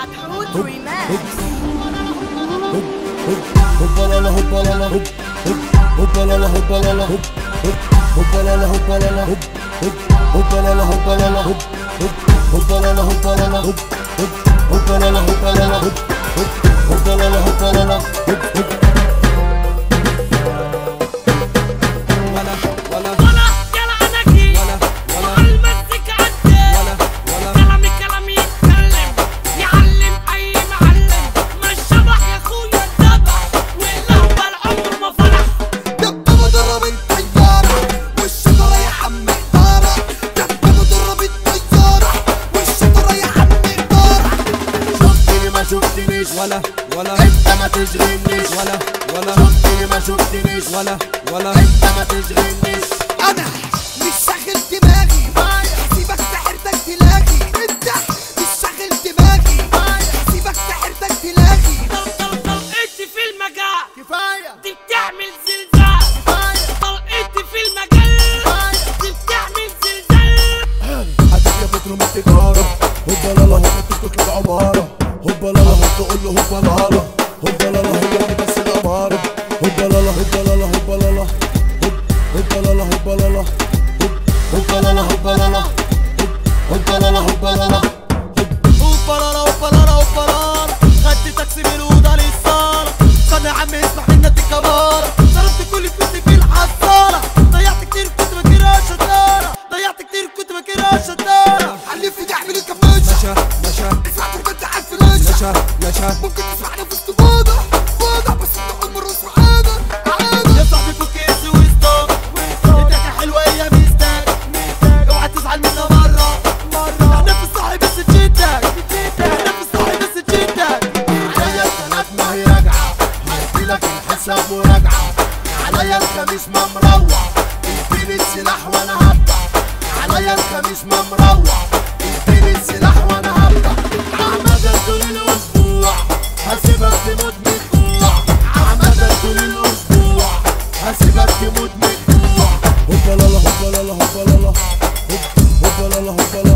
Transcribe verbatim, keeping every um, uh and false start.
عطحوط ريماكس. هوبا لا لا هوبا لا لا هوب هوبا لا لا هوبا لا لا هوب هوبا لا لا هوبا لا لا هوب هوبا لا لا هوبا لا لا هوب هوبا لا لا هوبا لا لا هوب هوبا لا لا هوبا لا لا هوب هوبا لا لا هوبا لا لا هوب ولا ولا ولا يلا اناكي ولا ولا المزيكا عدي ولا ولا كلامي كلامي يتكلم يعلم اي معلم مش شبح يا اخويا اتذبح واللعبه العمر ما فرح. دبة مضرب الطيارة والشجرة يا عم إدارة. دبة مضرب الطيارة والشجرة يا عم إدارة. شفتني ما شفتنيش ولا ولا انت ما تشغلنيش ولا ولا شفتني ما شفتنيش ولا ولا انت ما تشغلنيش. أنا مش شاغل دماغي هسيبك في حيرتك تلاقي. أنت مش شاغل دماغي هسيبك في حيرتك تلاقي. طلقتي في المجال كفايه دي بتعمل زلزال. طلقتي في المجال دي بتعمل زلزال. هاتك يا بترو من التجاره هوبا لا لا هوب تطلب عباره هوبا لا لا هوب تقول له هوبا لا لا هوبا لا لا هوب دي بس الاماره هوبا لا لا هوبا لا لا هوبا لا لا هوبا لا لا هوبا لا لا هوبا لا لا هوبا لا لا هوبا لا لا هوبا لا لا هوبا لا لا هوبا لا لا هوبا لا لا. خدت تاكسي من الأوضة للصالة. استنى يا عم اسمع مني الكبارة. ضربت كل فلوسي في الحصالة. ضيعت كتير كنت فاكرها شطارة. ضيعت كتير كنت فاكرها شطارة. حلف في اعمل الكماشة. نشا نشا اسمع تربت على الفلاشة. نشا نشا ممكن تسمعنا في وسط موضة موضة بس انت أول مرة اسمع عادة عادة. يا صاحبي فك اسي وستوب الدكة حلوة يا ميزتك. اوعى تزعل منا مرة مرة. احنا في الصاحي بس تشدك. احنا في الصاحي بس تشدك. عليا الثلاث ما هي راجعه هديلك الحساب مراجعه عليا الخميس ما مروح اديني السلاح وانا هبدع عليا الخميس ما مروح اديني السلاح وانا هبدع عمدا طول الاسبوع هسيبك تموت من الجوع عمدا طول الاسبوع هسيبك تموت من الجوع هوبا لا لا هوبا لا لا هوبا لا لا هوبا لا لا هوبا لا